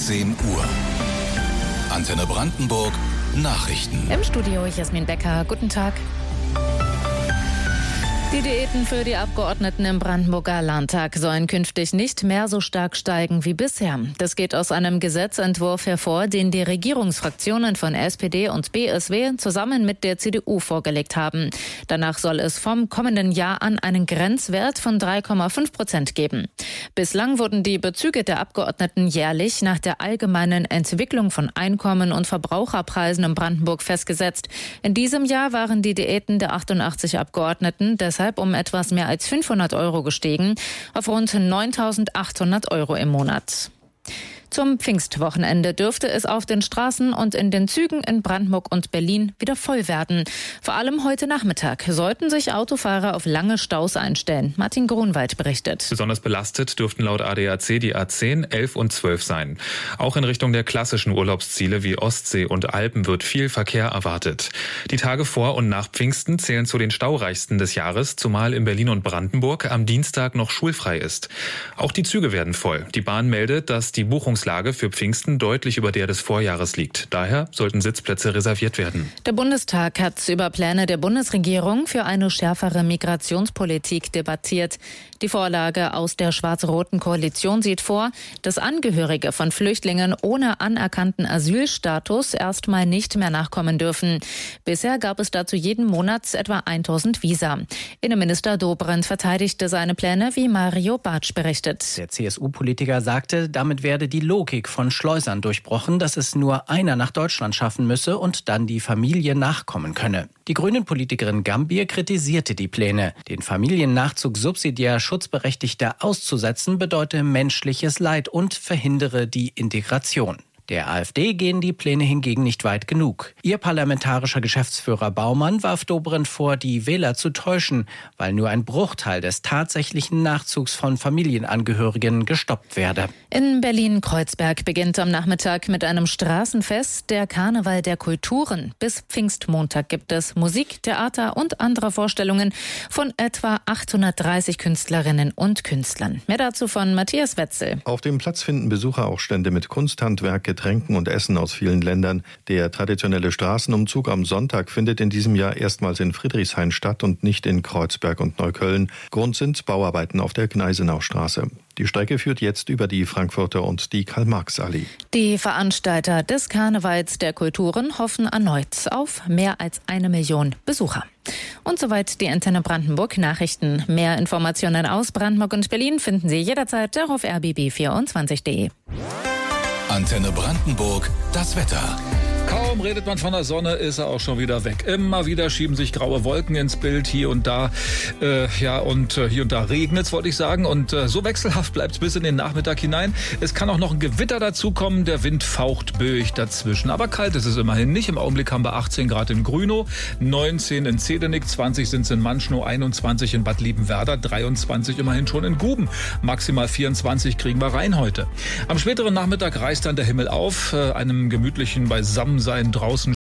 17 Uhr. Antenne Brandenburg Nachrichten. Im Studio Jasmin Becker. Guten Tag. Die Diäten für die Abgeordneten im Brandenburger Landtag sollen künftig nicht mehr so stark steigen wie bisher. Das geht aus einem Gesetzentwurf hervor, den die Regierungsfraktionen von SPD und BSW zusammen mit der CDU vorgelegt haben. Danach soll es vom kommenden Jahr an einen Grenzwert von 3,5% geben. Bislang wurden die Bezüge der Abgeordneten jährlich nach der allgemeinen Entwicklung von Einkommen und Verbraucherpreisen in Brandenburg festgesetzt. In diesem Jahr waren die Diäten der 88 Abgeordneten deshalb um etwas mehr als 500 € gestiegen, auf rund 9.800 € im Monat. Zum Pfingstwochenende dürfte es auf den Straßen und in den Zügen in Brandenburg und Berlin wieder voll werden. Vor allem heute Nachmittag sollten sich Autofahrer auf lange Staus einstellen. Martin Grunwald berichtet. Besonders belastet dürften laut ADAC die A10, 11 und 12 sein. Auch in Richtung der klassischen Urlaubsziele wie Ostsee und Alpen wird viel Verkehr erwartet. Die Tage vor und nach Pfingsten zählen zu den staureichsten des Jahres, zumal in Berlin und Brandenburg am Dienstag noch schulfrei ist. Auch die Züge werden voll. Die Bahn meldet, dass die Buchungslage für Pfingsten deutlich über der des Vorjahres liegt. Daher sollten Sitzplätze reserviert werden. Der Bundestag hat über Pläne der Bundesregierung für eine schärfere Migrationspolitik debattiert. Die Vorlage aus der schwarz-roten Koalition sieht vor, dass Angehörige von Flüchtlingen ohne anerkannten Asylstatus erstmal nicht mehr nachkommen dürfen. Bisher gab es dazu jeden Monat etwa 1000 Visa. Innenminister Dobrindt verteidigte seine Pläne, wie Mario Bartsch berichtet. Der CSU-Politiker sagte, damit werde die Logik von Schleusern durchbrochen, dass es nur einer nach Deutschland schaffen müsse und dann die Familie nachkommen könne. Die Grünen-Politikerin Gambier kritisierte die Pläne. Den Familiennachzug subsidiär Schutzberechtigter auszusetzen bedeute menschliches Leid und verhindere die Integration. Der AfD gehen die Pläne hingegen nicht weit genug. Ihr parlamentarischer Geschäftsführer Baumann warf Dobrindt vor, die Wähler zu täuschen, weil nur ein Bruchteil des tatsächlichen Nachzugs von Familienangehörigen gestoppt werde. In Berlin-Kreuzberg beginnt am Nachmittag mit einem Straßenfest der Karneval der Kulturen. Bis Pfingstmontag gibt es Musik, Theater und andere Vorstellungen von etwa 830 Künstlerinnen und Künstlern. Mehr dazu von Matthias Wetzel. Auf dem Platz finden Besucher auch Stände mit Kunsthandwerk, Getränken und Essen aus vielen Ländern. Der traditionelle Straßenumzug am Sonntag findet in diesem Jahr erstmals in Friedrichshain statt und nicht in Kreuzberg und Neukölln. Grund sind Bauarbeiten auf der Gneisenaustraße. Die Strecke führt jetzt über die Frankfurter und die Karl-Marx-Allee. Die Veranstalter des Karnevals der Kulturen hoffen erneut auf mehr als 1 Million Besucher. Und soweit die Antenne Brandenburg Nachrichten. Mehr Informationen aus Brandenburg und Berlin finden Sie jederzeit auf rbb24.de. Antenne Brandenburg, das Wetter. Kaum redet man von der Sonne, ist er auch schon wieder weg. Immer wieder schieben sich graue Wolken ins Bild, hier und da, hier und da regnet es, wollte ich sagen. Und so wechselhaft bleibt es bis in den Nachmittag hinein. Es kann auch noch ein Gewitter dazukommen, der Wind faucht böig dazwischen. Aber kalt ist es immerhin nicht. Im Augenblick haben wir 18 Grad in Grünow, 19 in Zedenik, 20 sind es in Manschnow, 21 in Bad Liebenwerda, 23 immerhin schon in Guben. Maximal 24 kriegen wir rein heute. Am späteren Nachmittag reißt dann der Himmel auf, einem gemütlichen Beisammensein draußen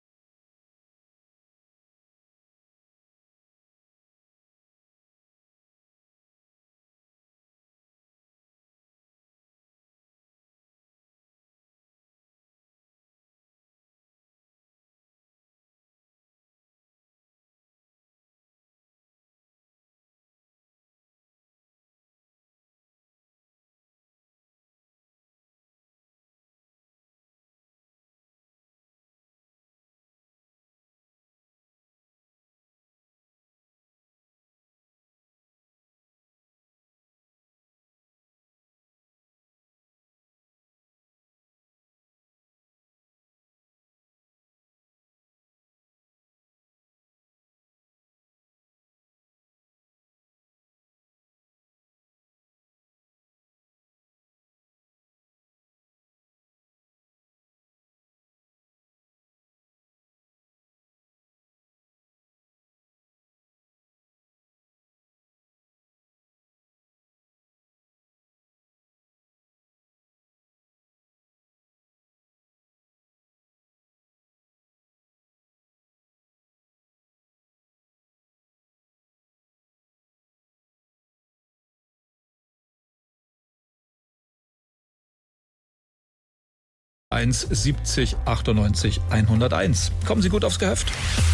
1 70 98 101. Kommen Sie gut aufs Gehöft.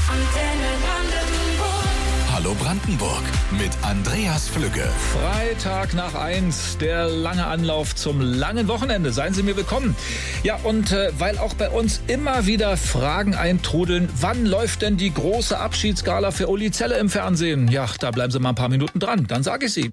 Hallo Brandenburg mit Andreas Flügge. Freitag nach 1, der lange Anlauf zum langen Wochenende. Seien Sie mir willkommen. Ja, und weil auch bei uns immer wieder Fragen eintrudeln, wann läuft denn die große Abschiedsgala für Uli Zelle im Fernsehen? Ja, da bleiben Sie mal ein paar Minuten dran, dann sage ich sie.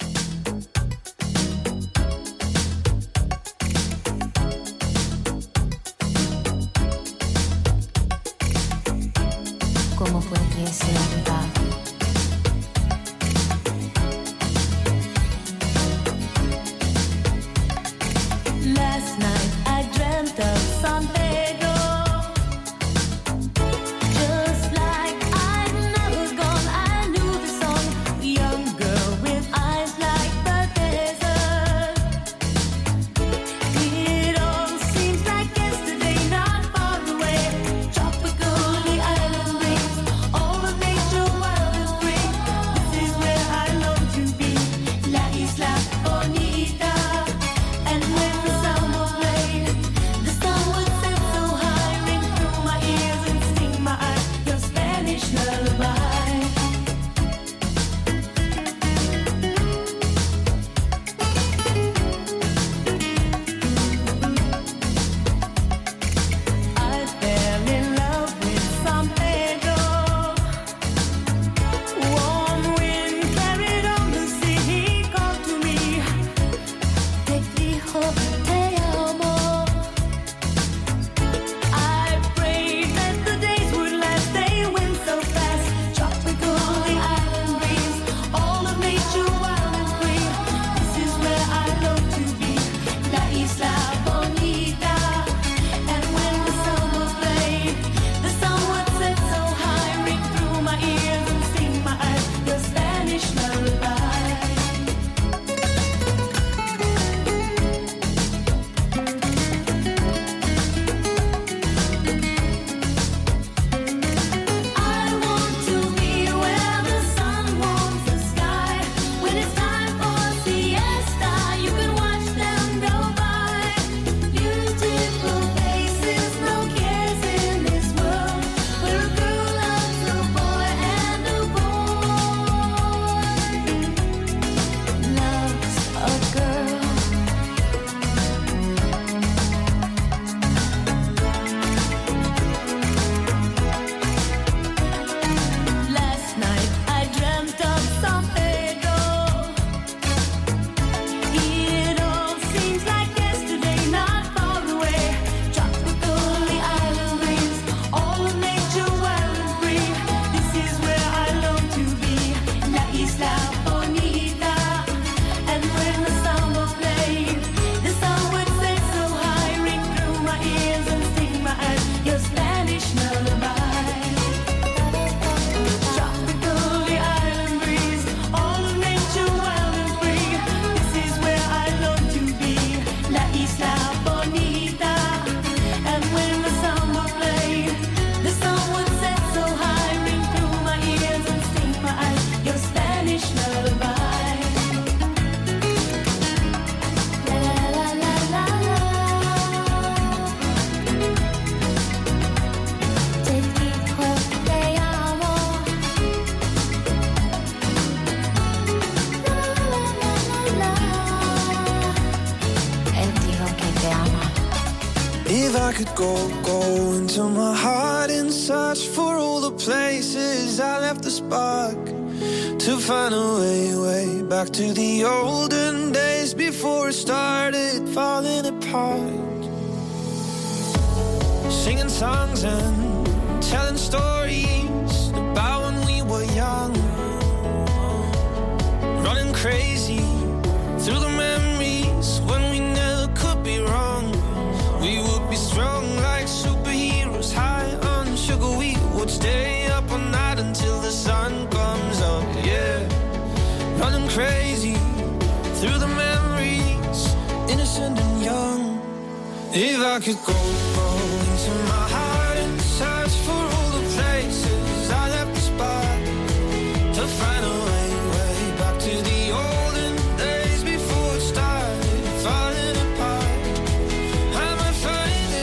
If I could go into my heart and search for all the places I left the spark, to find a way back to the olden days before it started falling apart. Singing songs and telling stories about when we were young, running crazy through the memories when we never could be wrong. We would be strong like superheroes, high on sugar. We would stay up all night until the sun comes up, yeah. Running crazy through the memories, innocent and young. If I could go into my heart and search for all the places I left the spot, to find a way back to the olden days before it started falling apart. I might find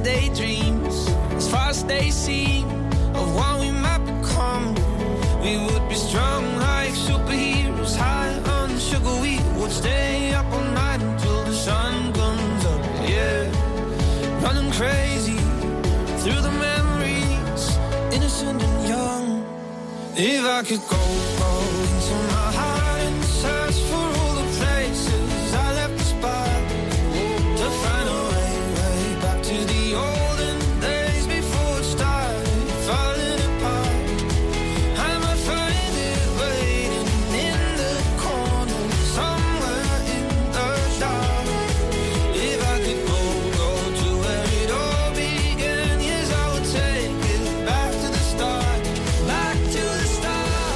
daydreams, as far as they seem, of what we might become. We would be strong like superheroes, high on sugar. We would stay up all night until the sun comes up. Yeah, running crazy through the memories, innocent and young. If I could go into my heart and search for all the places I left the spot, to find a way back to the olden days before it started falling apart. I might find it waiting in the corner somewhere in the dark. If I could go to where it all began, yes, I would take it back to the start, back to the start.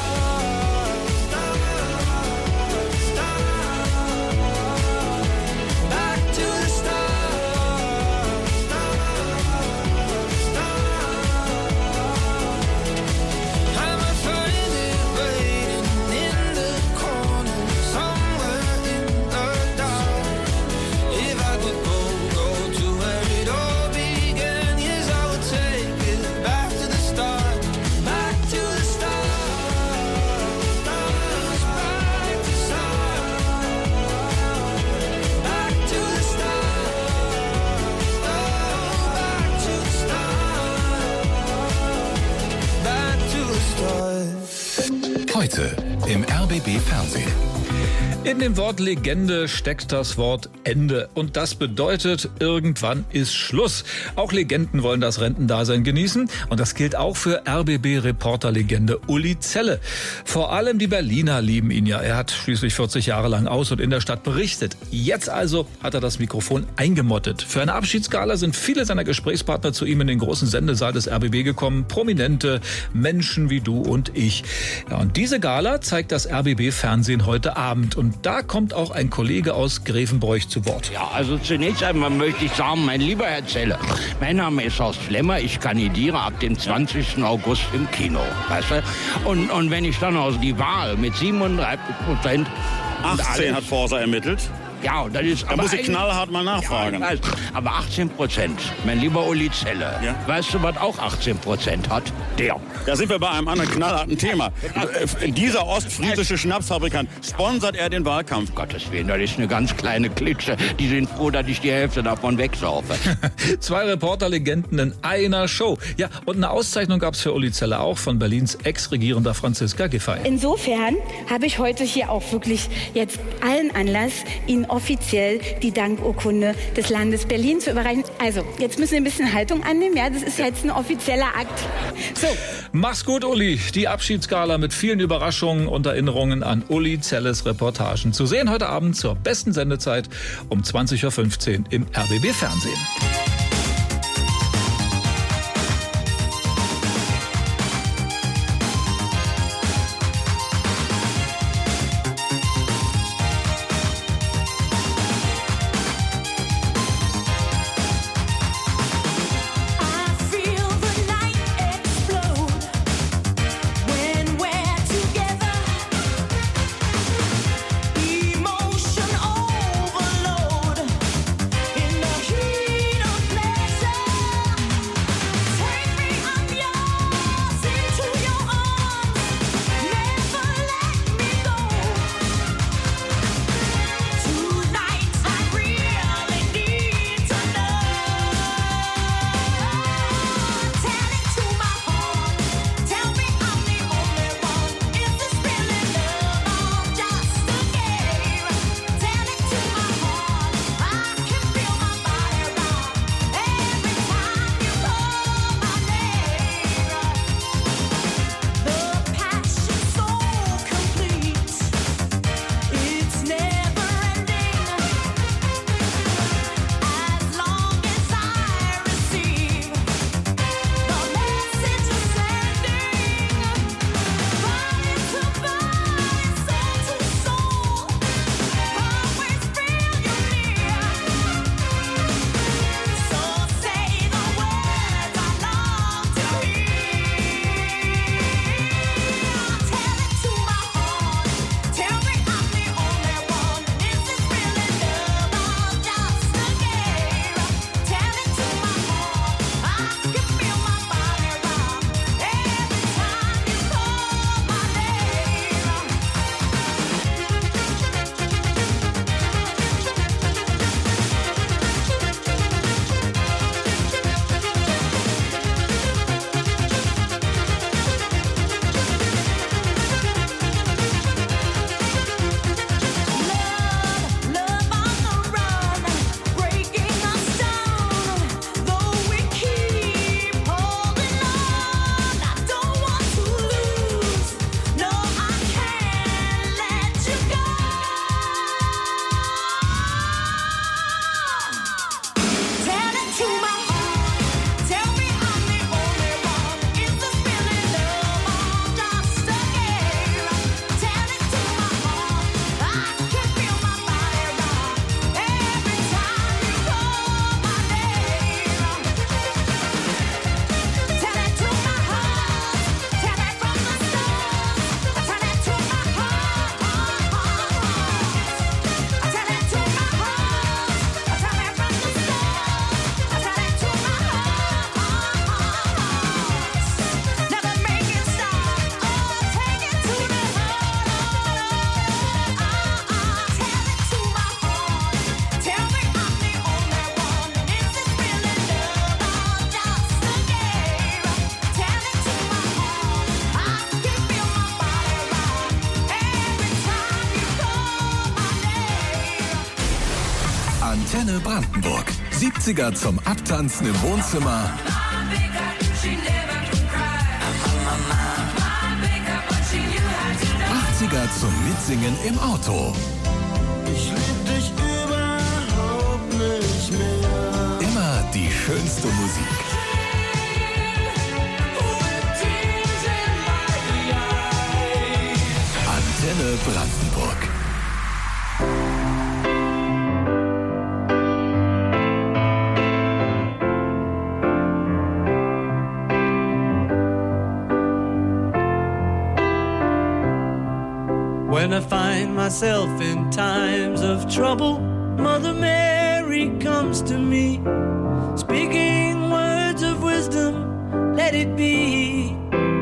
Heute im RBB Fernsehen. In dem Wort Legende steckt das Wort Ende. Und das bedeutet, irgendwann ist Schluss. Auch Legenden wollen das Rentendasein genießen. Und das gilt auch für RBB-Reporterlegende Uli Zelle. Vor allem die Berliner lieben ihn ja. Er hat schließlich 40 Jahre lang aus und in der Stadt berichtet. Jetzt also hat er das Mikrofon eingemottet. Für eine Abschiedsgala sind viele seiner Gesprächspartner zu ihm in den großen Sendesaal des RBB gekommen. Prominente Menschen wie du und ich. Ja, und diese Gala zeigt das RBB-Fernsehen heute Abend. Und da kommt auch ein Kollege aus Grevenbroich zu Wort. Ja, also zunächst einmal möchte ich sagen, mein lieber Herr Zelle, mein Name ist Horst Flemmer, ich kandidiere ab dem 20. August im Kino, weißt du? Und wenn ich dann also die Wahl mit 37%... 18 hat Forsa ermittelt. Ja, das ist... Da muss ich knallhart mal nachfragen. Ja, aber 18%, mein lieber Uli Zelle, ja? Weißt du, was auch 18% hat? Der. Da sind wir bei einem anderen knallharten Thema. Dieser ostfriesische Schnapsfabrikant, sponsert er den Wahlkampf? Gottes Willen, das ist eine ganz kleine Klitsche. Die sind froh, dass ich die Hälfte davon wegsaufe. 2 Reporterlegenden in einer Show. Ja, und eine Auszeichnung gab es für Uli Zelle auch von Berlins Ex-Regierender Franziska Giffey. Insofern habe ich heute hier auch wirklich jetzt allen Anlass, Ihnen offiziell die Dankurkunde des Landes Berlin zu überreichen. Also, jetzt müssen wir ein bisschen Haltung annehmen. Ja, das ist jetzt ein offizieller Akt. So. Mach's gut, Uli. Die Abschiedsgala mit vielen Überraschungen und Erinnerungen an Uli Zelles Reportagen. Zu sehen heute Abend zur besten Sendezeit um 20.15 Uhr im RBB Fernsehen. Emotion overload in the heat of Brandenburg. 70er zum Abtanzen im Wohnzimmer. 80er zum Mitsingen im Auto. Ich lieb dich überhaupt nicht mehr. Immer die schönste Musik. Antenne Brandenburg. When I find myself in times of trouble, Mother Mary comes to me, speaking words of wisdom, let it be.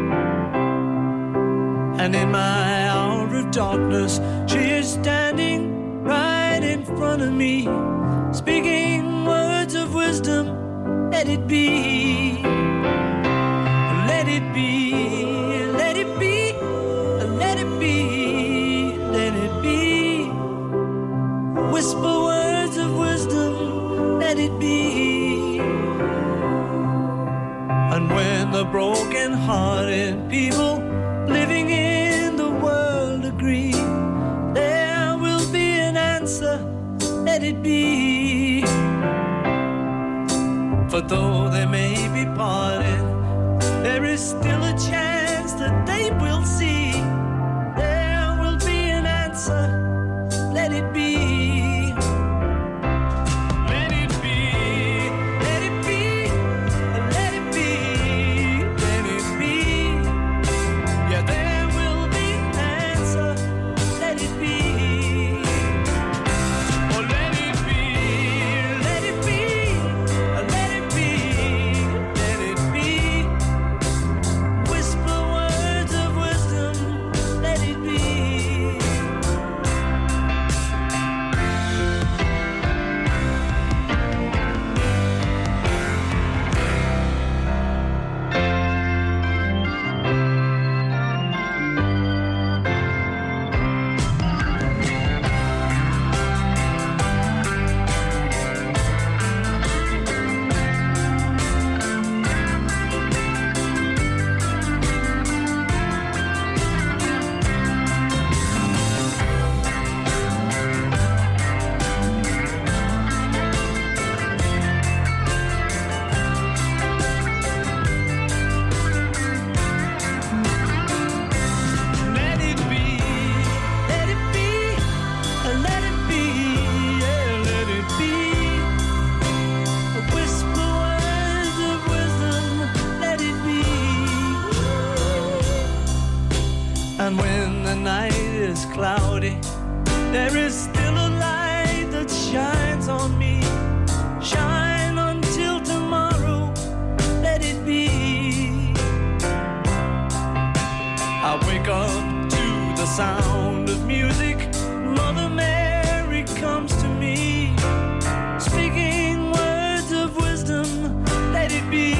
And in my hour of darkness, she is standing right in front of me, speaking words of wisdom, let it be. Let it be, let it be, let it be, let it be. Whisper words of wisdom, let it be. And when the broken-hearted people living in the world agree, there will be an answer, let it be. For though they may be parted, there is still a chance that they will see. There will be an answer, let it be. Let it be, let it be, let it be, let it be. Yeah, there will be an answer, let it be. Oh, let it be, let it be, let it be, let it be. Whisper words of wisdom, let it be. Let it be, let it be, let it be, yeah, let it be. Whisper words of wisdom, let it be. And when the night is cloudy, there is still a light that shines on me. Shine until tomorrow, let it be. I wake up to the sound of music. Mother Mary comes to me, speaking words of wisdom, let it be.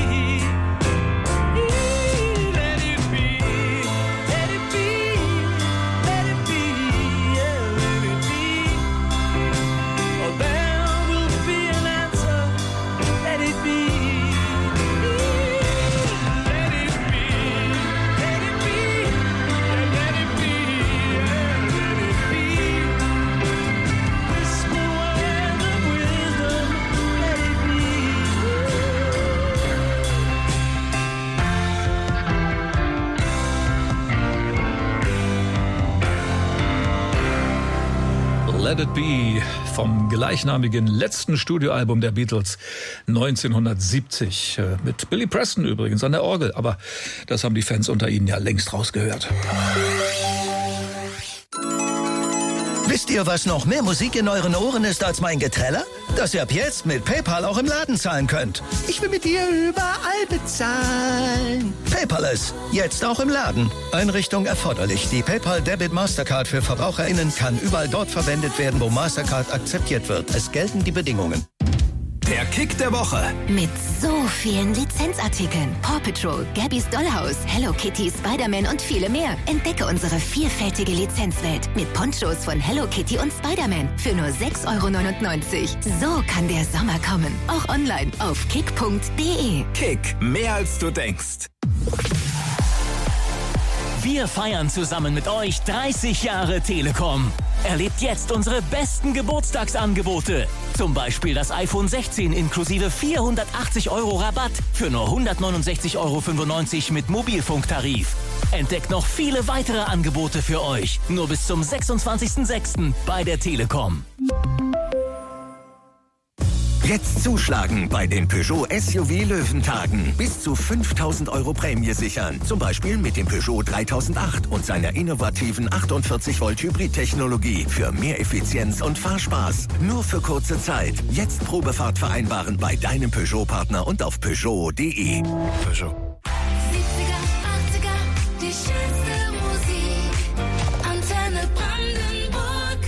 Let it be, let it be, let it be, yeah, let it be. Oh, there will be an answer, let it be. Let it be, let it be, yeah, let it be, yeah, let it be. Whisper words of wisdom, let it be. Let It Be vom gleichnamigen letzten Studioalbum der Beatles 1970. Mit Billy Preston übrigens an der Orgel. Aber das haben die Fans unter Ihnen ja längst rausgehört. Wisst ihr, was noch mehr Musik in euren Ohren ist als mein Geträller? Dass ihr ab jetzt mit PayPal auch im Laden zahlen könnt. Ich will mit dir überall bezahlen. PayPal ist jetzt auch im Laden. Einrichtung erforderlich. Die PayPal Debit Mastercard für VerbraucherInnen kann überall dort verwendet werden, wo Mastercard akzeptiert wird. Es gelten die Bedingungen. Der Kick der Woche. Mit so vielen Lizenzartikeln. Paw Patrol, Gabby's Dollhouse, Hello Kitty, Spider-Man und viele mehr. Entdecke unsere vielfältige Lizenzwelt mit Ponchos von Hello Kitty und Spider-Man für nur 6,99 €. So kann der Sommer kommen. Auch online auf kick.de. Kick, mehr als du denkst. Wir feiern zusammen mit euch 30 Jahre Telekom. Erlebt jetzt unsere besten Geburtstagsangebote. Zum Beispiel das iPhone 16 inklusive 480 € Rabatt für nur 169,95 € mit Mobilfunktarif. Entdeckt noch viele weitere Angebote für euch. Nur bis zum 26.06. bei der Telekom. Jetzt zuschlagen bei den Peugeot SUV Löwentagen. Bis zu 5.000 € Prämie sichern. Zum Beispiel mit dem Peugeot 3008 und seiner innovativen 48-Volt Hybrid-Technologie für mehr Effizienz und Fahrspaß. Nur für kurze Zeit. Jetzt Probefahrt vereinbaren bei deinem Peugeot-Partner und auf Peugeot.de. Peugeot. 70er, 80er, die schönste Musik. Antenne Brandenburg.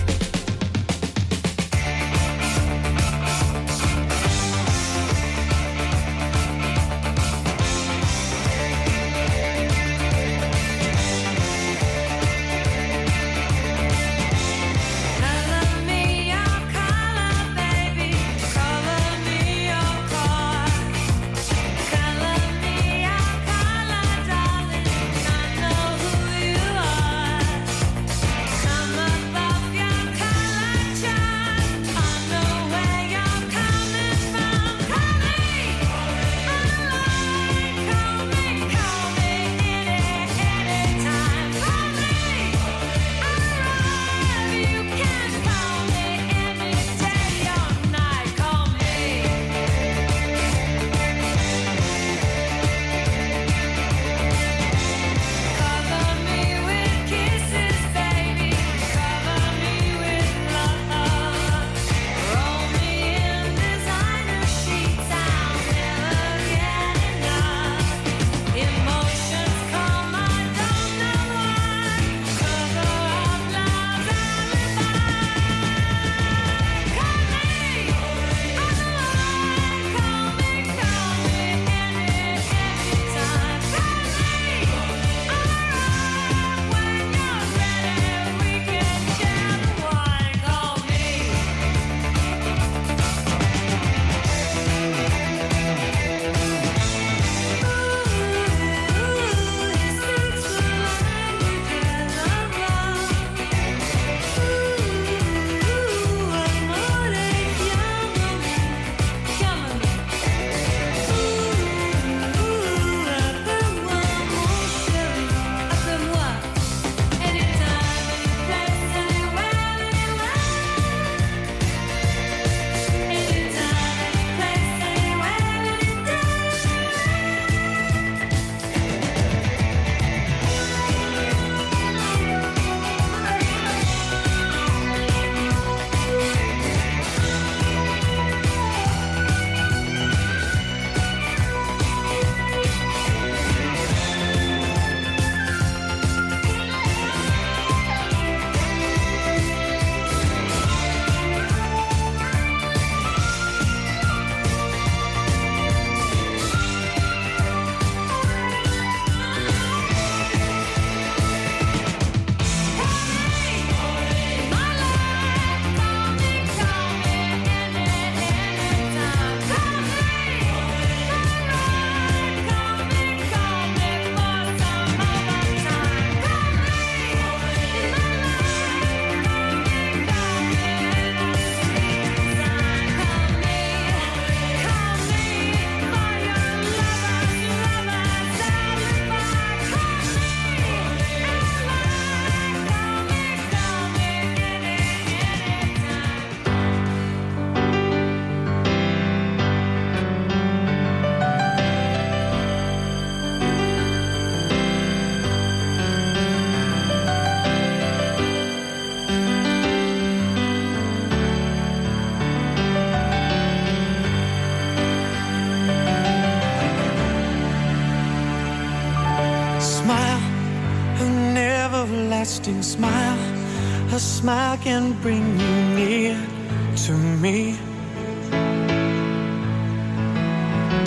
everlasting smile. A smile can bring you near to me.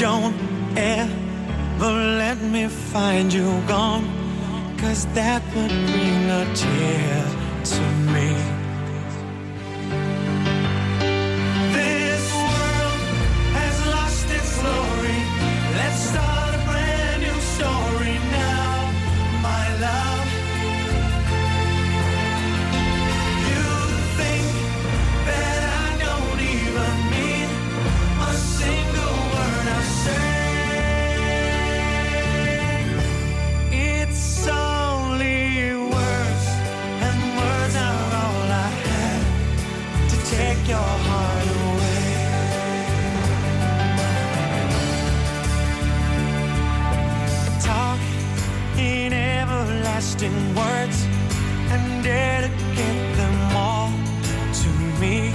don't ever let me find you gone, 'cause that would bring a tear to me. This world has lost its glory. Let's start a brand new story now, my love. You think that I don't even mean a single word I say. It's only words, and words are all I have to take your heart away. Talk in everlasting words and dedicate them all to me.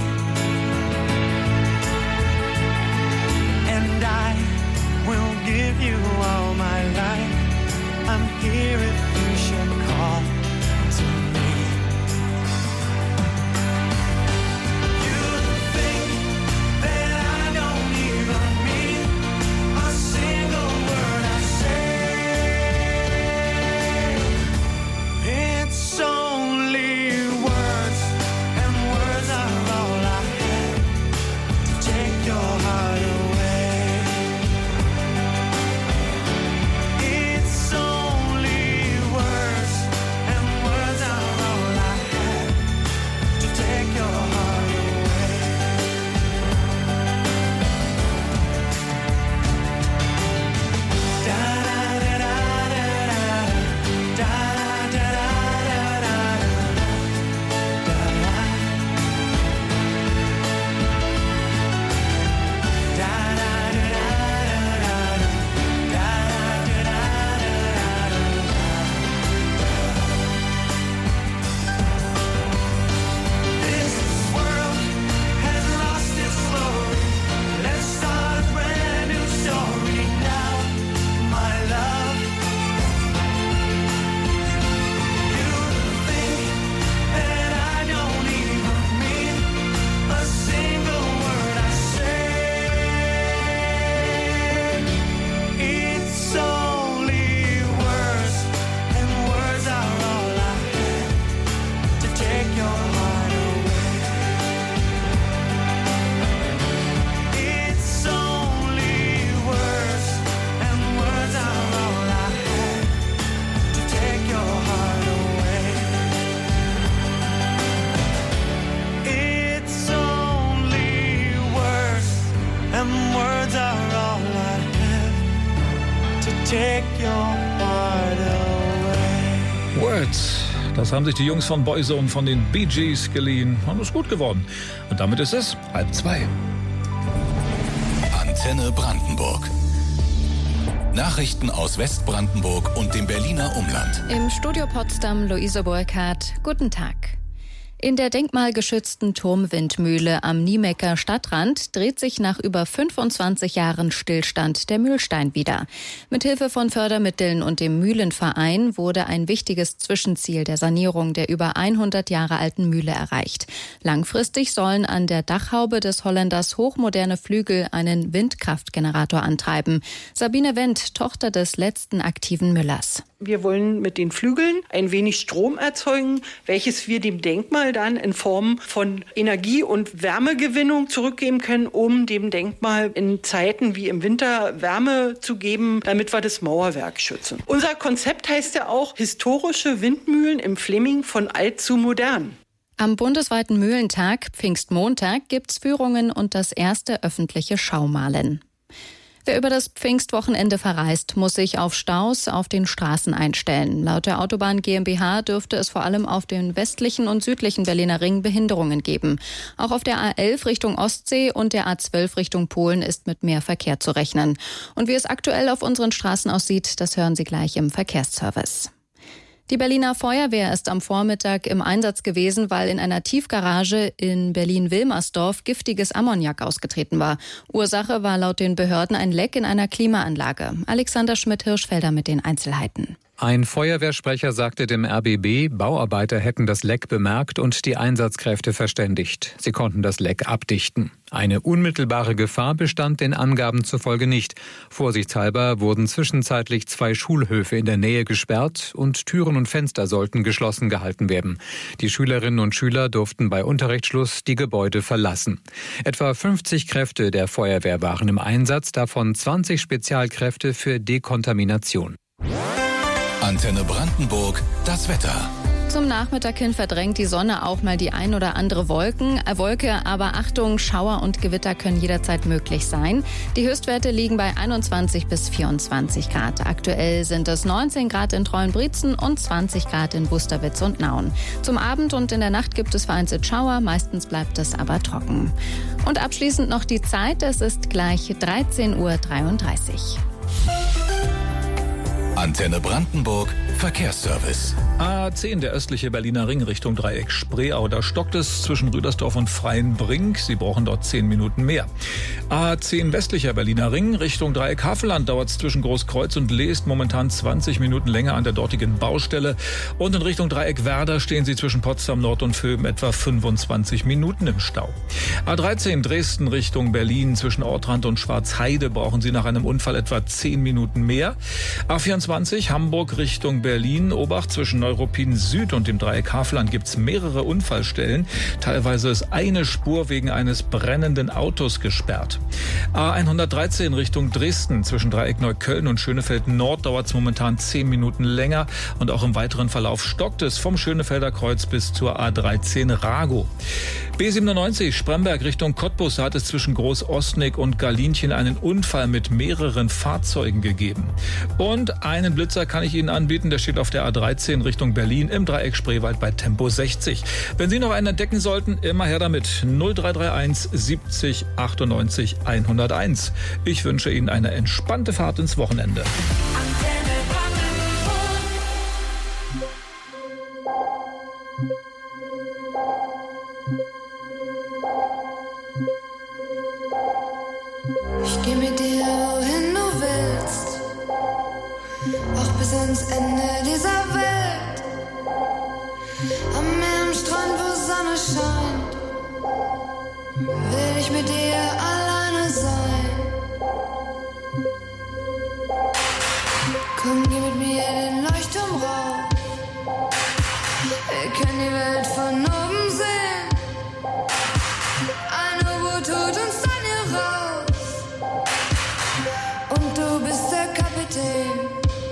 And I will give you all my life. I'm here if you should call to me. You think that I don't even mean a single word I say. It's only words, and words are all I have to take your heart away. It's only words, and words are all I have to take your heart away. Da da da da da da da da This world has lost its glory. Let's start a brand new story now, my love. You think that I don't even mean a single word I say. It's only words, and words are all I have to take your heart away. It's only words, and words are all I have to take your heart away. It's only words, and words are all I have to take your heart away. Words. Das haben sich die Jungs von Boyzone von den Bee Gees geliehen. Und ist gut geworden. Und damit ist es 1:30. Antenne Brandenburg. Nachrichten aus Westbrandenburg und dem Berliner Umland. Im Studio Potsdam Luise Burkhardt. Guten Tag. In der denkmalgeschützten Turmwindmühle am Niemecker Stadtrand dreht sich nach über 25 Jahren Stillstand der Mühlstein wieder. Mithilfe von Fördermitteln und dem Mühlenverein wurde ein wichtiges Zwischenziel der Sanierung der über 100 Jahre alten Mühle erreicht. Langfristig sollen an der Dachhaube des Holländers hochmoderne Flügel einen Windkraftgenerator antreiben. Sabine Wendt, Tochter des letzten aktiven Müllers. Wir wollen mit den Flügeln ein wenig Strom erzeugen, welches wir dem Denkmal dann in Form von Energie- und Wärmegewinnung zurückgeben können, um dem Denkmal in Zeiten wie im Winter Wärme zu geben, damit wir das Mauerwerk schützen. Unser Konzept heißt ja auch historische Windmühlen im Fleming von alt zu modern. Am bundesweiten Mühlentag, Pfingstmontag, gibt's Führungen und das erste öffentliche Schaumalen. Wer über das Pfingstwochenende verreist, muss sich auf Staus auf den Straßen einstellen. Laut der Autobahn GmbH dürfte es vor allem auf den westlichen und südlichen Berliner Ring Behinderungen geben. Auch auf der A11 Richtung Ostsee und der A12 Richtung Polen ist mit mehr Verkehr zu rechnen. Und wie es aktuell auf unseren Straßen aussieht, das hören Sie gleich im Verkehrsservice. Die Berliner Feuerwehr ist am Vormittag im Einsatz gewesen, weil in einer Tiefgarage in Berlin-Wilmersdorf giftiges Ammoniak ausgetreten war. Ursache war laut den Behörden ein Leck in einer Klimaanlage. Alexander Schmidt-Hirschfelder mit den Einzelheiten. Ein Feuerwehrsprecher sagte dem RBB, Bauarbeiter hätten das Leck bemerkt und die Einsatzkräfte verständigt. Sie konnten das Leck abdichten. Eine unmittelbare Gefahr bestand den Angaben zufolge nicht. Vorsichtshalber wurden zwischenzeitlich 2 Schulhöfe in der Nähe gesperrt und Türen und Fenster sollten geschlossen gehalten werden. Die Schülerinnen und Schüler durften bei Unterrichtsschluss die Gebäude verlassen. Etwa 50 Kräfte der Feuerwehr waren im Einsatz, davon 20 Spezialkräfte für Dekontamination. Antenne Brandenburg, das Wetter. Zum Nachmittag hin verdrängt die Sonne auch mal die ein oder andere Wolke, aber Achtung, Schauer und Gewitter können jederzeit möglich sein. Die Höchstwerte liegen bei 21 bis 24 Grad. Aktuell sind es 19 Grad in Treuenbrietzen und 20 Grad in Busterwitz und Nauen. Zum Abend und in der Nacht gibt es vereinzelt Schauer, meistens bleibt es aber trocken. Und abschließend noch die Zeit, es ist gleich 13:33 Uhr. Antenne Brandenburg, Verkehrsservice. A10, der östliche Berliner Ring Richtung Dreieck Spreeau. Da stockt es zwischen Rüdersdorf und Freienbrink. Sie brauchen dort 10 Minuten mehr. A10, westlicher Berliner Ring Richtung Dreieck Havelland dauert es zwischen Großkreuz und Leest momentan 20 Minuten länger an der dortigen Baustelle. Und in Richtung Dreieck Werder stehen Sie zwischen Potsdam Nord und Vöben etwa 25 Minuten im Stau. A13, Dresden Richtung Berlin zwischen Ortrand und Schwarzheide brauchen Sie nach einem Unfall etwa 10 Minuten mehr. A24, Hamburg Richtung Berlin, Obacht zwischen Neuruppin Süd und dem Dreieck Havelland gibt es mehrere Unfallstellen. Teilweise ist eine Spur wegen eines brennenden Autos gesperrt. A113 Richtung Dresden zwischen Dreieck Neukölln und Schönefeld Nord dauert es momentan 10 Minuten länger und auch im weiteren Verlauf stockt es vom Schönefelder Kreuz bis zur A13 Rago. B97 Spremberg Richtung Cottbus hat es zwischen Groß-Ostnig und Galinchen einen Unfall mit mehreren Fahrzeugen gegeben. Und einen Blitzer kann ich Ihnen anbieten, der steht auf der A13 Richtung Berlin im Dreieck Spreewald bei Tempo 60. Wenn Sie noch einen entdecken sollten, immer her damit. 0331 70 98 101. Ich wünsche Ihnen eine entspannte Fahrt ins Wochenende. Ich geh mit dir, wohin du willst, auch bis ans Ende dieser Welt. Am Meer, am Strand, wo Sonne scheint, will ich mit dir alleine sein. Komm, geh mit mir den Leuchtturm rauf, wir können die Welt von oben sehen. Ein U-Boot holt uns dann hier raus und du bist der Kapitän.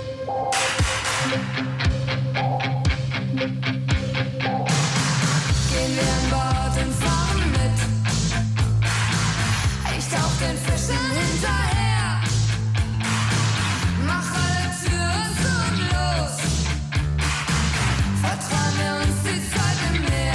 Gehen wir an Bord und fahren mit, ich tauch den Fischen hinterher, mach alle Türen zu und los, vertrauen wir uns die Zeit im Meer.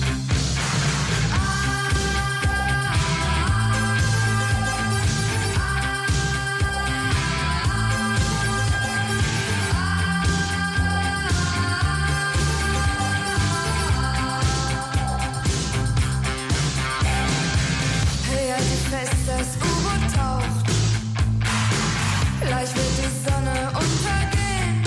Hey, halt dich fest, das U-Boot taucht, gleich wird die Sonne untergehen.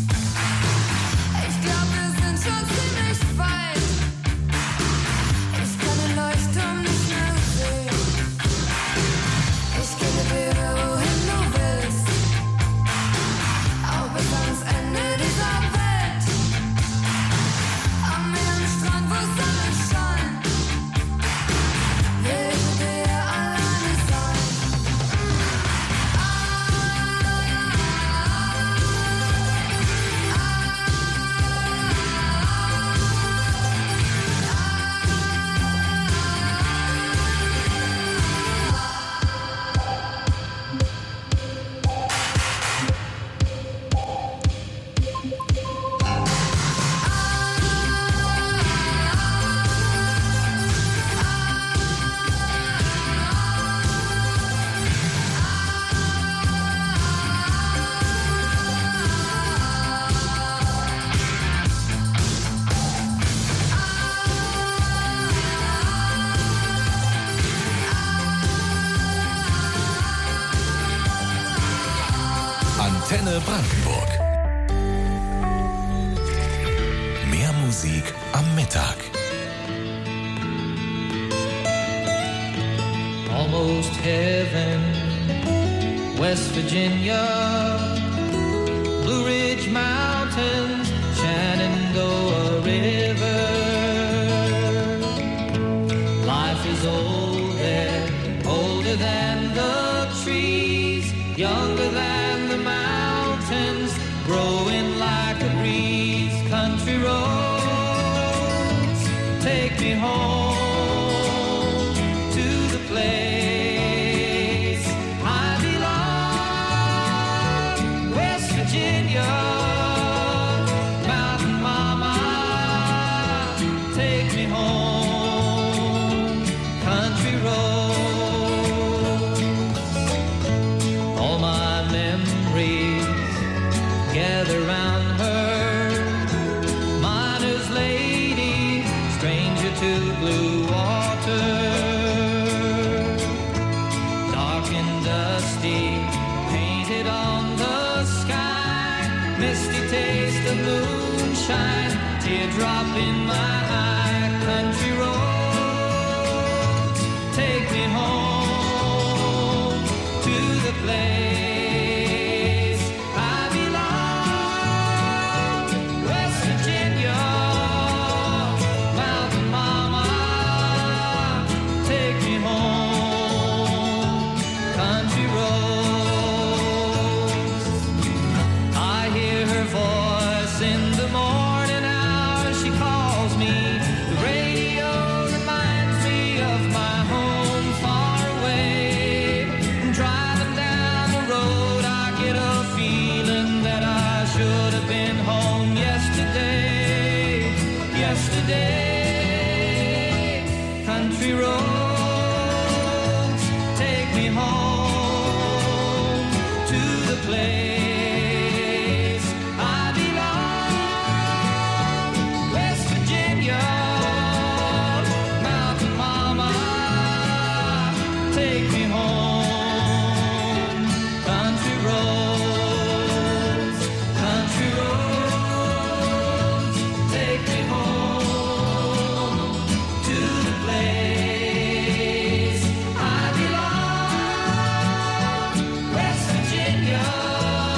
Ich glaub, wir sind schon ziemlich weit, ich kann den Leuchtturm nicht mehr sehen. Ich geh mit dir, wohin du willst, auch bis ans Ende dieser Welt. Am Meer, am Strand, wo Sonne scheint, will ich mit dir alleine sein. Antenne Brandenburg. Musik am Mittag. Almost heaven, West Virginia, Blue Ridge Mountains, Shenandoah River. Life is old there, older than the trees, younger than the mountains, growing like a breeze. Country roads, take me home to the place I belong. West Virginia, Mountain Mama, take me home. Country roads, all my memories gather round her. Miner's lady, stranger to blue water. Dark and dusty, painted on the sky. Misty taste of moonshine, teardrop in my eye. Country roads, take me home to the place I belong. West Virginia, Mountain Mama, take me home. Country roads, I hear her voice in the morning hour. She calls me. The radio reminds me of my home far away. Driving down the road, I get a feeling that I should have been home yesterday. Yesterday, country roads, take me home to the place I belong. West Virginia, Mountain Mama, take me home. Country roads, take me home to the place I belong. West Virginia,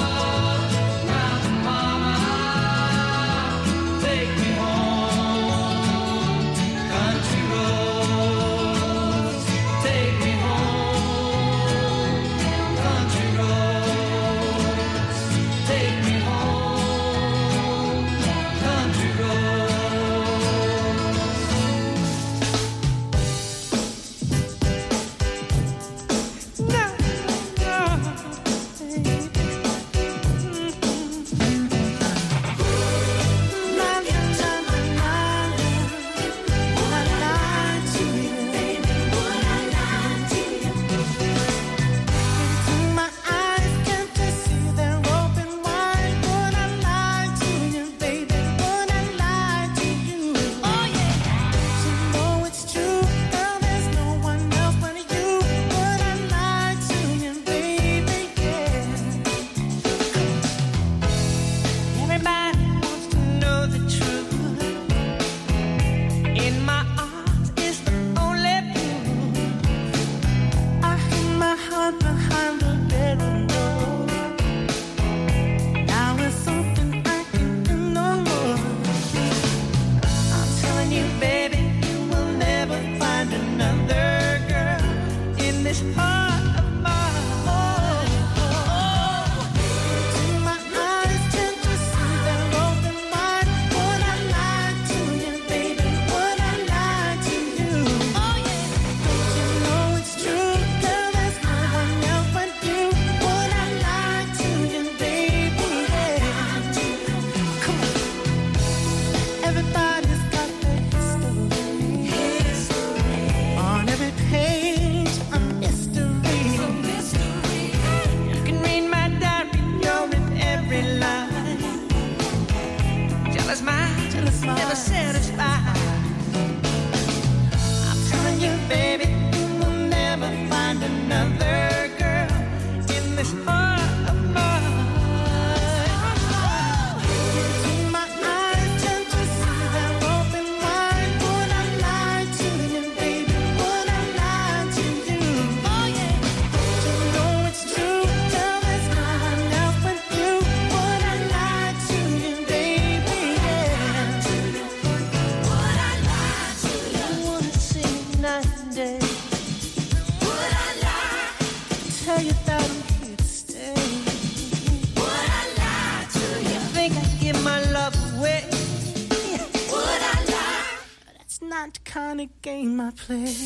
not the kind of game I play.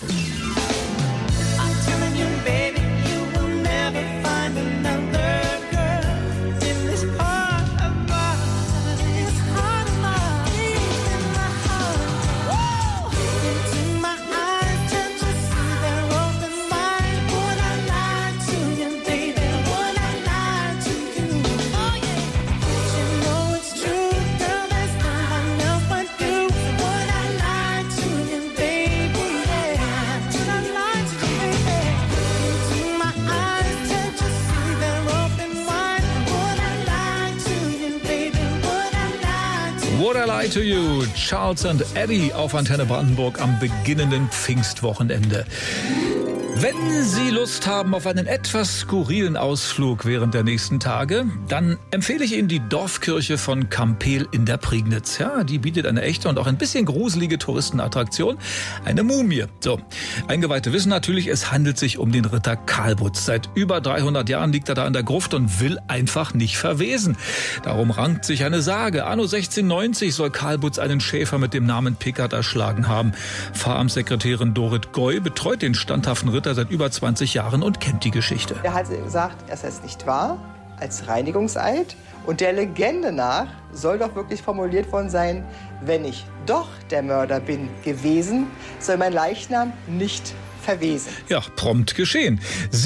I'm telling you, baby, you will never find another girl in this part of my life. This heart of mine, in my heart. Woo! Into my eyes, can't you see they're open wide? Would I lie to you, baby? Would I lie to you? Oh yeah, you know it's true, girl. There's no one else but you. Would I lie to you, baby? Yeah, would I lie to you, baby? Into my eyes, can't you see they're open wide? Would I lie to you, baby? Would I lie to you? Would I Lie to You? Charles and Eddie auf Antenne Brandenburg am beginnenden Pfingstwochenende. Wenn Sie Lust haben auf einen etwas skurrilen Ausflug während der nächsten Tage, dann empfehle ich Ihnen die Dorfkirche von Kampeel in der Prignitz. Ja, die bietet eine echte und auch ein bisschen gruselige Touristenattraktion, eine Mumie. So, Eingeweihte wissen natürlich, es handelt sich um den Ritter Kalbutz. Seit über 300 Jahren liegt er da in der Gruft und will einfach nicht verwesen. Darum rankt sich eine Sage. Anno 1690 soll Kalbutz einen Schäfer mit dem Namen Pickard erschlagen haben. Pfarramtssekretärin Dorit Goy betreut den standhaften Ritter seit über 20 Jahren und kennt die Geschichte. Er hat gesagt, dass es nicht war, als Reinigungseid. Und der Legende nach soll doch wirklich formuliert worden sein, wenn ich doch der Mörder bin gewesen, soll mein Leichnam nicht verwesen. Ja, prompt geschehen.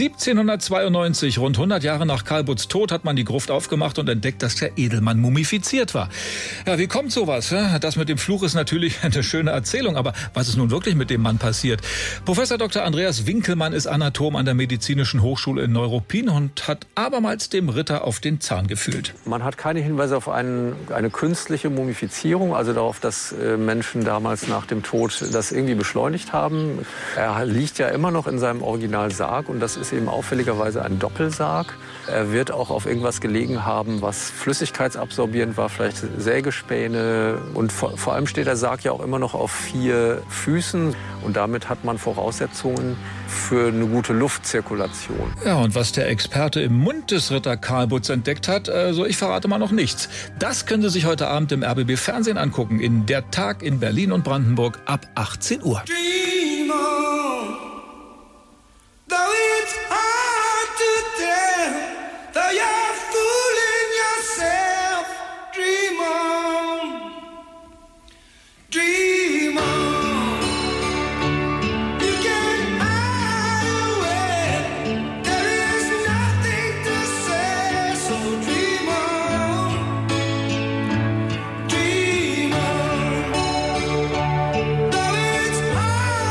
1792, rund 100 Jahre nach Kalbutz Tod, hat man die Gruft aufgemacht und entdeckt, dass der Edelmann mumifiziert war. Ja, wie kommt sowas? Ja? Das mit dem Fluch ist natürlich eine schöne Erzählung, aber was ist nun wirklich mit dem Mann passiert? Professor Dr. Andreas Winkelmann ist Anatom an der Medizinischen Hochschule in Neuruppin und hat abermals dem Ritter auf den Zahn gefühlt. Man hat keine Hinweise auf eine künstliche Mumifizierung, also darauf, dass Menschen damals nach dem Tod das irgendwie beschleunigt haben. Er liegt ja immer noch in seinem Originalsarg und das ist eben auffälligerweise ein Doppelsarg. Er wird auch auf irgendwas gelegen haben, was flüssigkeitsabsorbierend war, vielleicht Sägespäne. Und vor allem steht der Sarg ja auch immer noch auf 4 Füßen und damit hat man Voraussetzungen für eine gute Luftzirkulation. Ja, und was der Experte im Mund des Ritter Kalbutz entdeckt hat, also ich verrate mal noch nichts. Das können Sie sich heute Abend im RBB Fernsehen angucken, in Der Tag in Berlin und Brandenburg ab 18 Uhr. Dream on, though it's hard to tell, though you're fooling yourself. Dream on, dream on. You can hide away, there is nothing to say, so dream on, dream on. Though it's hard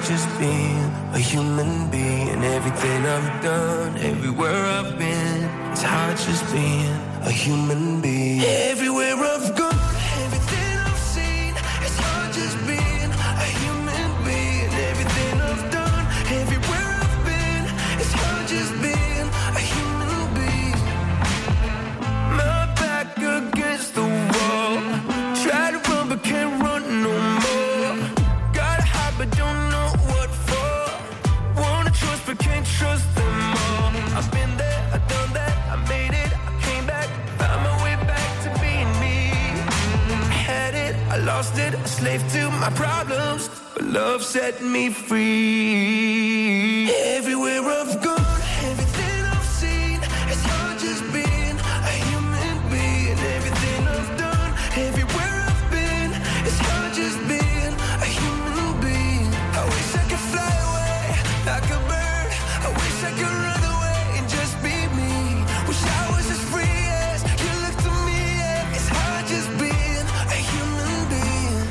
just being a human being. Everything I've done, everywhere I've been, it's hard just being a human being. Everywhere I've gone, everything I've seen, it's hard just being a human being. Everything I've done, everywhere I've been, it's hard just being a human being. My back against the wall, try to run but can't run no more. Gotta hide but don't know what for. Wanna trust but can't trust them all. I've been there, I've done that, I made it, I came back, found my way back to being me. I had it, I lost it, a slave to my problems, but love set me free. Everywhere I've gone, everything I've seen, it's hard just being a human being. Everything I've done, everywhere I've been, it's hard just being a human being. I wish I could fly away like a bird. I wish I could run away and just be me. Wish I was as free as you look to me. Yeah. It's hard just being a human being.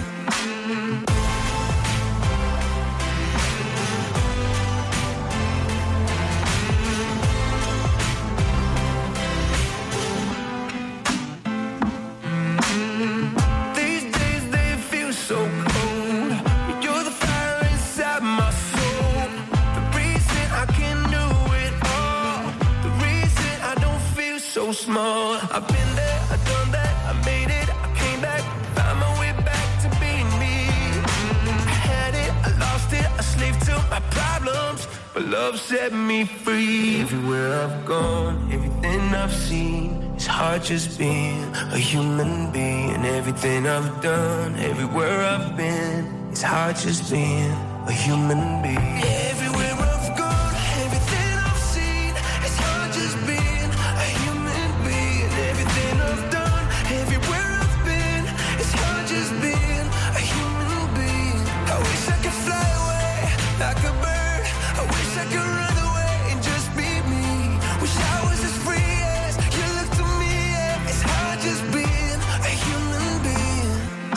These days they feel so cold. You're the fire inside my soul. The reason I can do it all. The reason I don't feel so small. I've been there, I've done that, I made it, I came back, found my way back to being me. I had it, I lost it, a slave to my problems, but love set me free. Everywhere I've gone, everything I've seen, it's hard just being a human being. Everything I've done, everywhere I've been, it's hard just being a human being. Everywhere I've gone, everything I've seen, it's hard just being a human being. Everything I've done, everywhere I've been, it's hard just being a human being. I wish I could fly away like a bird. I wish I could run away and just be me. Wish I was as free as you look to me. Yeah. It's hard just being a human being.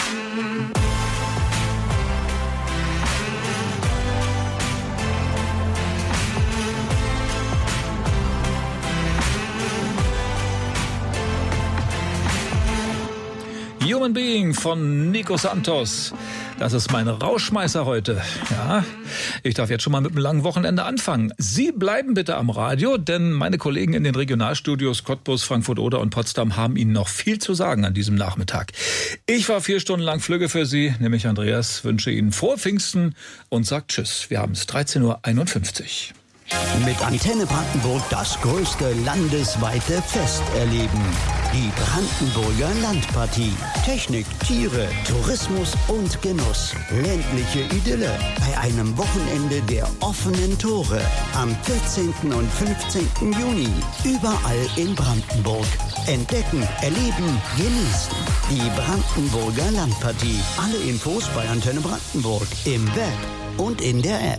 Human Being von Nico Santos. Das ist mein Rauschmeißer heute. Ja, ich darf jetzt schon mal mit einem langen Wochenende anfangen. Sie bleiben bitte am Radio, denn meine Kollegen in den Regionalstudios Cottbus, Frankfurt-Oder und Potsdam haben Ihnen noch viel zu sagen an diesem Nachmittag. Ich war 4 Stunden lang Flügge für Sie, nämlich Andreas, wünsche Ihnen frohe Pfingsten und sagt Tschüss. Wir haben es 13:51 Uhr. Mit Antenne Brandenburg das größte landesweite Fest erleben. Die Brandenburger Landpartie. Technik, Tiere, Tourismus und Genuss. Ländliche Idylle bei einem Wochenende der offenen Tore. Am 14. und 15. Juni. Überall in Brandenburg. Entdecken, erleben, genießen. Die Brandenburger Landpartie. Alle Infos bei Antenne Brandenburg. Im Web und in der App.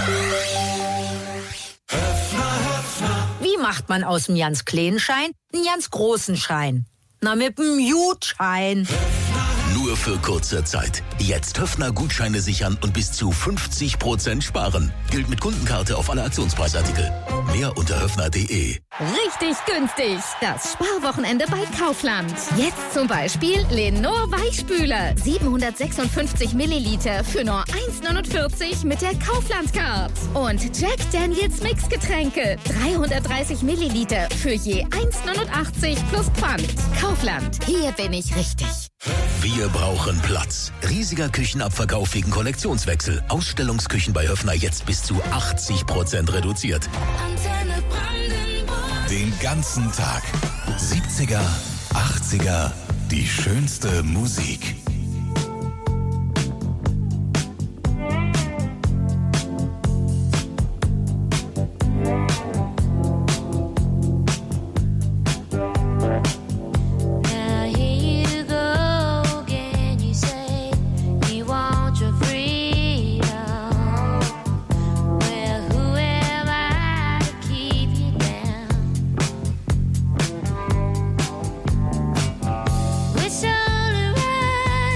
Wie macht man aus dem ganz kleinen Schein einen ganz großen Schein? Na, mit dem Gutschein. Nur für kurze Zeit. Jetzt Höfner-Gutscheine sichern und bis zu 50% sparen. Gilt mit Kundenkarte auf alle Aktionspreisartikel. Mehr unter höfner.de. Richtig günstig. Das Sparwochenende bei Kaufland. Jetzt zum Beispiel Lenor Weichspüler. 756 Milliliter für nur 1,49 mit der Kaufland-Card. Und Jack Daniels Mixgetränke. 330 Milliliter für je 1,89 plus Pfand. Kaufland. Hier bin ich richtig. Wir brauchen Platz. Riesiger Küchenabverkauf wegen Kollektionswechsel. Ausstellungsküchen bei Höfner jetzt bis zu 80% reduziert. Den ganzen Tag. 70er, 80er, die schönste Musik. Wish only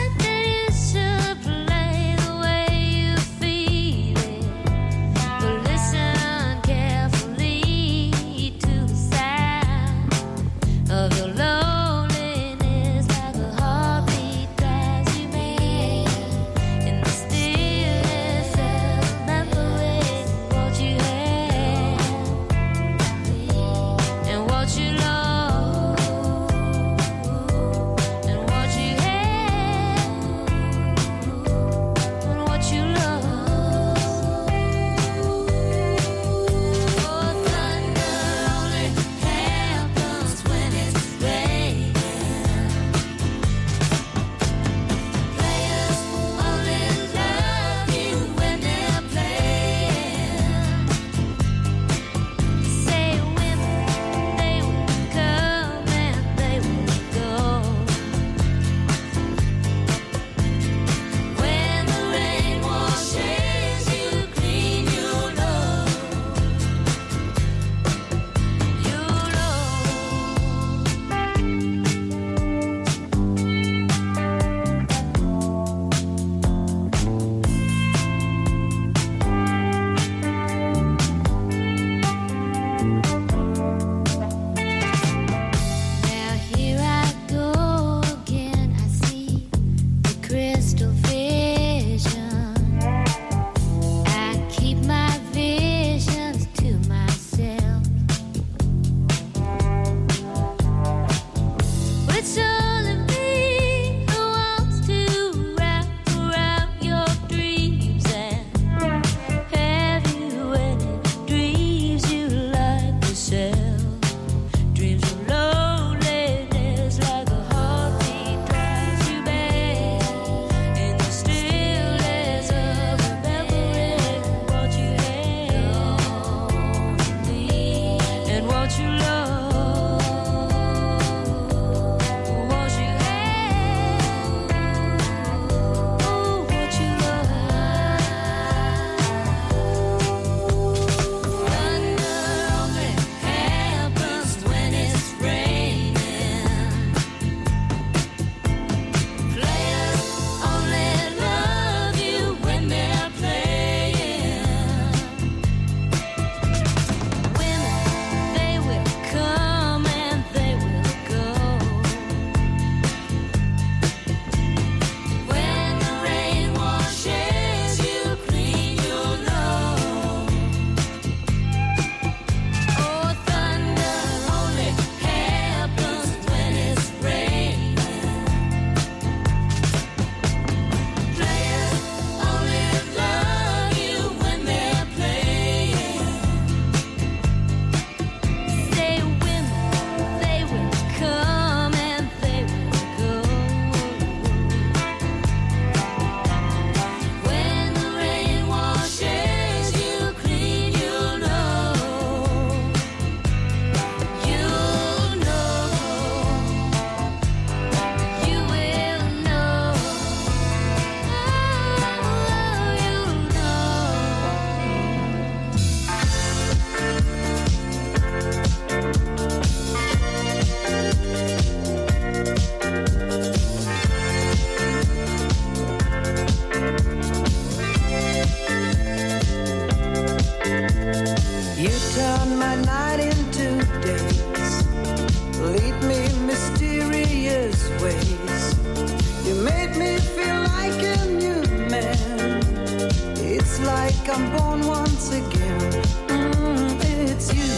I'm born once again. It's you.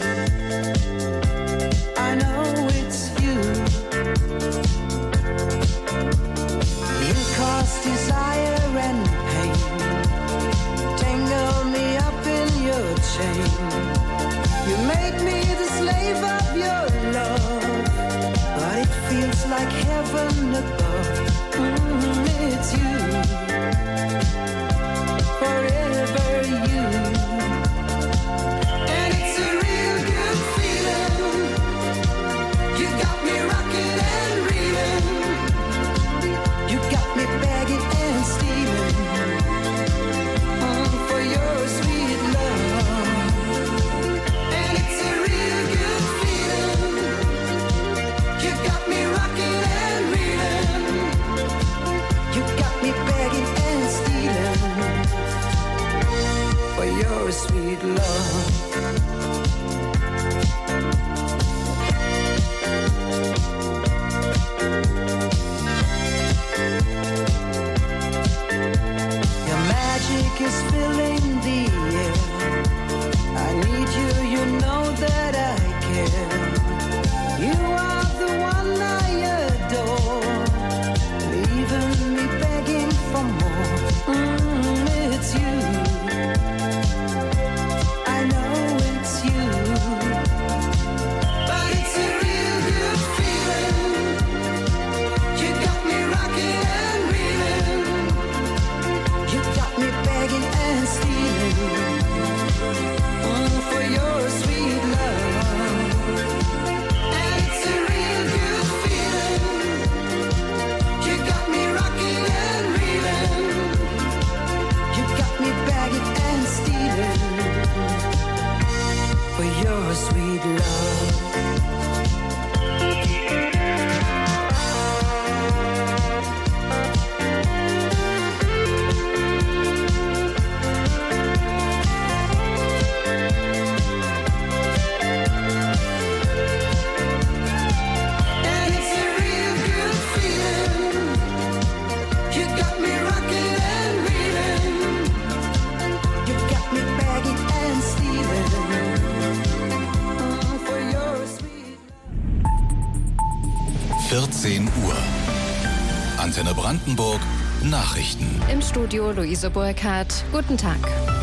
I know it's you. You cause desire and pain. Tangle me up in your chain. You make me the slave of your love. But it feels like heaven above. It's you. Forever you. And it's a real good feeling. You got me rocking and reeling. You got me begging and stealing. For your sweet love. And it's a real good feeling. You got me rocking and reeling. You got me begging and stealing. For your sweet love. Your magic is filling the air. I need you, you know that I care. You are the one I adore, leaving me begging for more. It's you. I know it's you. But it's a real good feeling. You got me rocking and reeling. You got me begging and stealing. For your sweet love. And it's a real good feeling. You got me rocking and reeling. You got me begging and stealing. For your sweet love. And it's a real good feeling. You got me rocking and reeling. You got me begging and stealing. For your sweet 14 Uhr. Antenne Brandenburg. Nachrichten. Im Studio Luise Burkhardt. Guten Tag.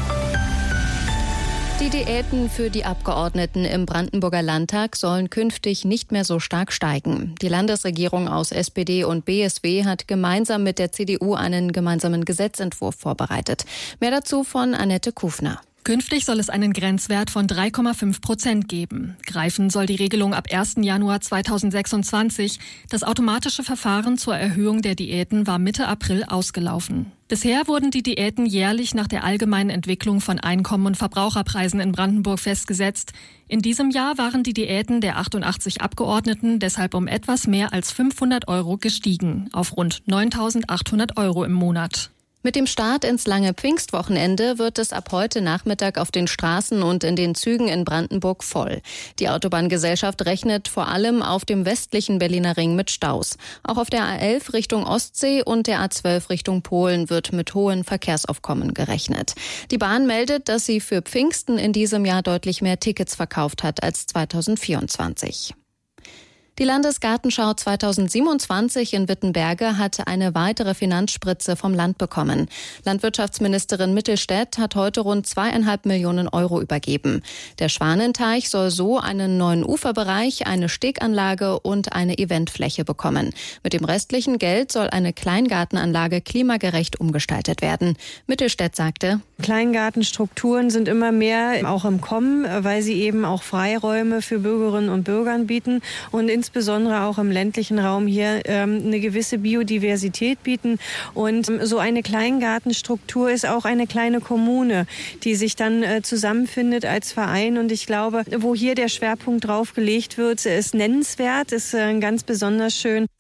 Die Diäten für die Abgeordneten im Brandenburger Landtag sollen künftig nicht mehr so stark steigen. Die Landesregierung aus SPD und BSW hat gemeinsam mit der CDU einen gemeinsamen Gesetzentwurf vorbereitet. Mehr dazu von Annette Kufner. Künftig soll es einen Grenzwert von 3,5% geben. Greifen soll die Regelung ab 1. Januar 2026. Das automatische Verfahren zur Erhöhung der Diäten war Mitte April ausgelaufen. Bisher wurden die Diäten jährlich nach der allgemeinen Entwicklung von Einkommen und Verbraucherpreisen in Brandenburg festgesetzt. In diesem Jahr waren die Diäten der 88 Abgeordneten deshalb um etwas mehr als 500 € gestiegen, auf rund 9.800 € im Monat. Mit dem Start ins lange Pfingstwochenende wird es ab heute Nachmittag auf den Straßen und in den Zügen in Brandenburg voll. Die Autobahngesellschaft rechnet vor allem auf dem westlichen Berliner Ring mit Staus. Auch auf der A11 Richtung Ostsee und der A12 Richtung Polen wird mit hohen Verkehrsaufkommen gerechnet. Die Bahn meldet, dass sie für Pfingsten in diesem Jahr deutlich mehr Tickets verkauft hat als 2024. Die Landesgartenschau 2027 in Wittenberge hat eine weitere Finanzspritze vom Land bekommen. Landwirtschaftsministerin Mittelstädt hat heute rund 2,5 Millionen € übergeben. Der Schwanenteich soll so einen neuen Uferbereich, eine Steganlage und eine Eventfläche bekommen. Mit dem restlichen Geld soll eine Kleingartenanlage klimagerecht umgestaltet werden. Mittelstädt sagte: Kleingartenstrukturen sind immer mehr auch im Kommen, weil sie eben auch Freiräume für Bürgerinnen und Bürger bieten und insbesondere auch im ländlichen Raum hier eine gewisse Biodiversität bieten. Und so eine Kleingartenstruktur ist auch eine kleine Kommune, die sich dann zusammenfindet als Verein. Und ich glaube, wo hier der Schwerpunkt drauf gelegt wird, ist nennenswert, ist ganz besonders schön.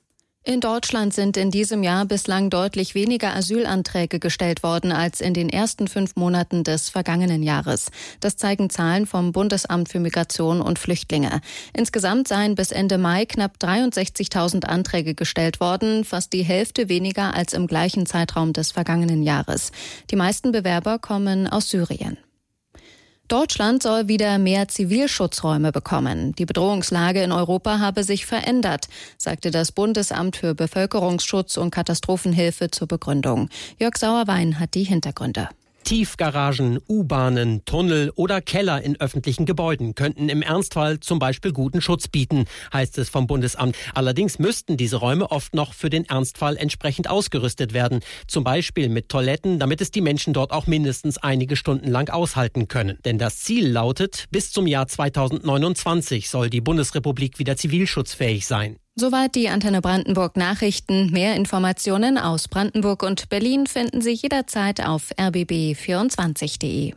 In Deutschland sind in diesem Jahr bislang deutlich weniger Asylanträge gestellt worden als in den ersten 5 Monaten des vergangenen Jahres. Das zeigen Zahlen vom Bundesamt für Migration und Flüchtlinge. Insgesamt seien bis Ende Mai knapp 63.000 Anträge gestellt worden, fast die Hälfte weniger als im gleichen Zeitraum des vergangenen Jahres. Die meisten Bewerber kommen aus Syrien. Deutschland soll wieder mehr Zivilschutzräume bekommen. Die Bedrohungslage in Europa habe sich verändert, sagte das Bundesamt für Bevölkerungsschutz und Katastrophenhilfe zur Begründung. Jörg Sauerwein hat die Hintergründe. Tiefgaragen, U-Bahnen, Tunnel oder Keller in öffentlichen Gebäuden könnten im Ernstfall zum Beispiel guten Schutz bieten, heißt es vom Bundesamt. Allerdings müssten diese Räume oft noch für den Ernstfall entsprechend ausgerüstet werden. Zum Beispiel mit Toiletten, damit es die Menschen dort auch mindestens einige Stunden lang aushalten können. Denn das Ziel lautet, bis zum Jahr 2029 soll die Bundesrepublik wieder zivilschutzfähig sein. Soweit die Antenne Brandenburg Nachrichten. Mehr Informationen aus Brandenburg und Berlin finden Sie jederzeit auf rbb24.de.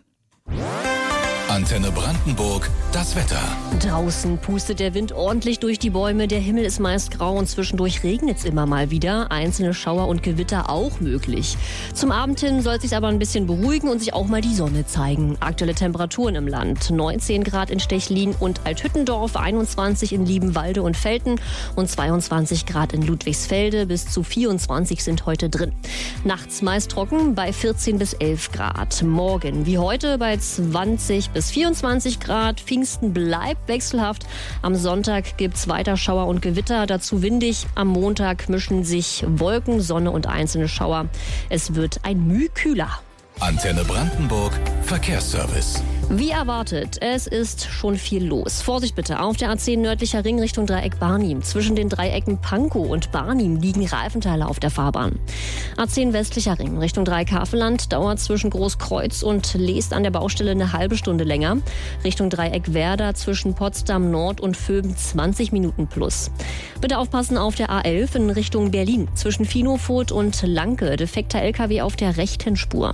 Antenne Brandenburg, das Wetter. Draußen pustet der Wind ordentlich durch die Bäume. Der Himmel ist meist grau und zwischendurch regnet es immer mal wieder. Einzelne Schauer und Gewitter auch möglich. Zum Abend hin soll es sich aber ein bisschen beruhigen und sich auch mal die Sonne zeigen. Aktuelle Temperaturen im Land: 19 Grad in Stechlin und Althüttendorf, 21 in Liebenwalde und Velten und 22 Grad in Ludwigsfelde. Bis zu 24 sind heute drin. Nachts meist trocken bei 14 bis 11 Grad. Morgen wie heute bei 20 bis 24 Grad. Pfingsten bleibt wechselhaft. Am Sonntag gibt's weiter Schauer und Gewitter, dazu windig. Am Montag mischen sich Wolken, Sonne und einzelne Schauer. Es wird ein Müh kühler. Antenne Brandenburg, Verkehrsservice. Wie erwartet, es ist schon viel los. Vorsicht bitte, auf der A10 nördlicher Ring Richtung Dreieck Barnim. Zwischen den Dreiecken Pankow und Barnim liegen Reifenteile auf der Fahrbahn. A10 westlicher Ring Richtung Dreieck Havelland dauert zwischen Großkreuz und Leest an der Baustelle eine halbe Stunde länger. Richtung Dreieck Werder zwischen Potsdam Nord und Vöben 20 Minuten plus. Bitte aufpassen auf der A11 in Richtung Berlin. Zwischen Finofurt und Lanke defekter LKW auf der rechten Spur.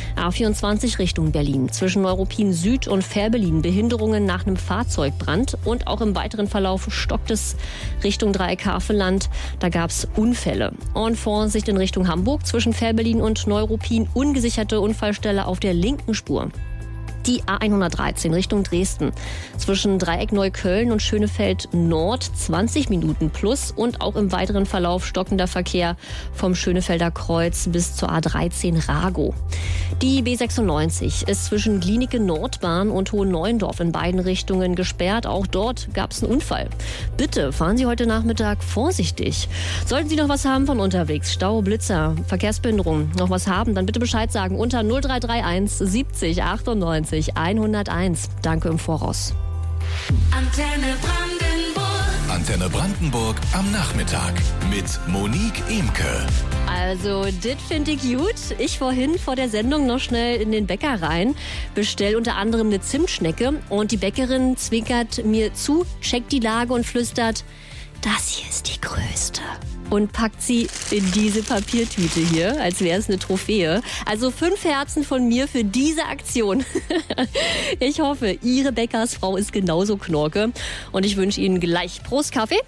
A24 Richtung Berlin. Zwischen Neuruppin Süd und Fährberlin Behinderungen nach einem Fahrzeugbrand. Und auch im weiteren Verlauf stockt es Richtung Dreieck Havelland. Da gab es Unfälle. Und Vorsicht in Richtung Hamburg. Zwischen Fährberlin und Neuruppin ungesicherte Unfallstelle auf der linken Spur. Die A113 Richtung Dresden. Zwischen Dreieck Neukölln und Schönefeld Nord 20 Minuten plus und auch im weiteren Verlauf stockender Verkehr vom Schönefelder Kreuz bis zur A13 Rago. Die B96 ist zwischen Glienicke Nordbahn und Hohenneuendorf in beiden Richtungen gesperrt. Auch dort gab es einen Unfall. Bitte fahren Sie heute Nachmittag vorsichtig. Sollten Sie noch was haben von unterwegs, Stau, Blitzer, Verkehrsbehinderung, noch was haben, dann bitte Bescheid sagen unter 0331 70 98 101. Danke im Voraus. Antenne Brandenburg. Antenne Brandenburg am Nachmittag mit Monique Emke. Also, das finde ich gut. Ich vorhin vor der Sendung noch schnell in den Bäcker rein, bestell unter anderem eine Zimtschnecke und die Bäckerin zwinkert mir zu, checkt die Lage und flüstert: Das hier ist die größte. Und packt sie in diese Papiertüte hier, als wäre es eine Trophäe. Also 5 Herzen von mir für diese Aktion. Ich hoffe, Ihre Bäckersfrau ist genauso knorke. Und ich wünsche Ihnen gleich Prost Kaffee.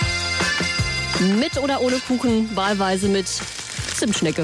Mit oder ohne Kuchen, wahlweise mit Zimtschnecke.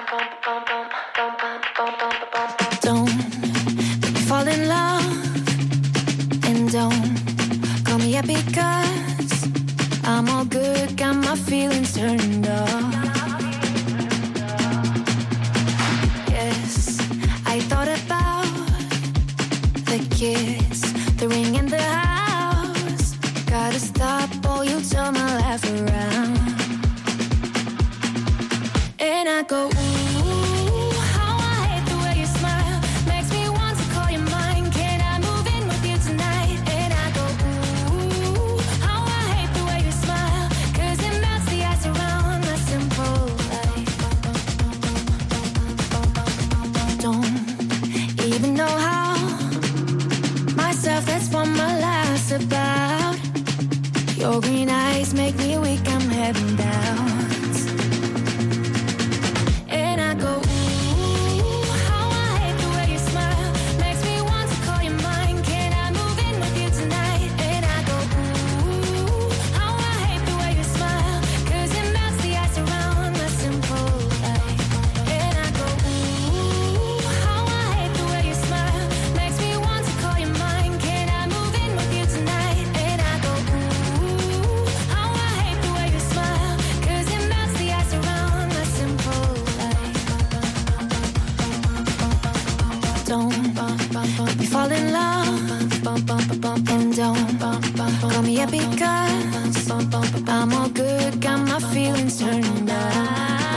Don't make me fall in love, and don't call me up because I'm all good, got my feelings turned off. Yes, I thought about the kiss, the ring in the house. Gotta stop or you'll turn my life around. And I go, ooh, how I hate the way you smile. Makes me want to call you mine. Can I move in with you tonight? And I go, ooh, how I hate the way you smile. 'Cause it melts the ice around my simple life. Don't even know how. Myself, that's what my life's about. Your green eyes make me weak, I'm heading down. And I go, ooh, how I hate the way you smile. Makes me want to call you mine. Can I move in with you tonight? And I go, ooh, how I hate the way you smile. 'Cause it melts the ice around my simple life. And I go, ooh, how I hate the way you smile. Makes me want to call you mine. Can I move in with you tonight? And I go, ooh, how I hate the way you smile. 'Cause it melts the ice around my simple life. Don't make me fall in love, and don't call me up because I'm all good, got my feelings turned on.